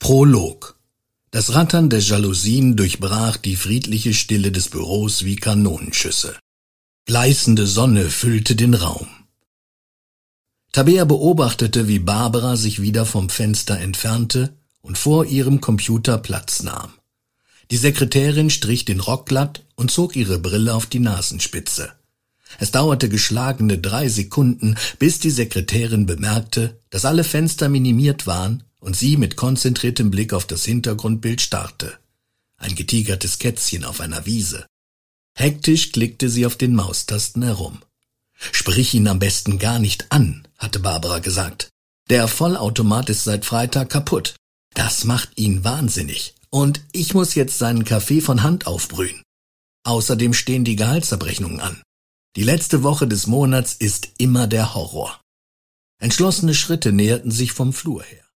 Prolog. Das Rattern der Jalousien durchbrach die friedliche Stille des Büros wie Kanonenschüsse. Gleißende Sonne füllte den Raum. Tabea beobachtete, wie Barbara sich wieder vom Fenster entfernte und vor ihrem Computer Platz nahm. Die Sekretärin strich den Rock glatt und zog ihre Brille auf die Nasenspitze. Es dauerte geschlagene 3 Sekunden, bis die Sekretärin bemerkte, dass alle Fenster minimiert waren und sie mit konzentriertem Blick auf das Hintergrundbild starrte. Ein getigertes Kätzchen auf einer Wiese. Hektisch klickte sie auf den Maustasten herum. »Sprich ihn am besten gar nicht an«, hatte Barbara gesagt. »Der Vollautomat ist seit Freitag kaputt. Das macht ihn wahnsinnig. Und ich muss jetzt seinen Kaffee von Hand aufbrühen. Außerdem stehen die Gehaltsabrechnungen an. Die letzte Woche des Monats ist immer der Horror.« Entschlossene Schritte näherten sich vom Flur her.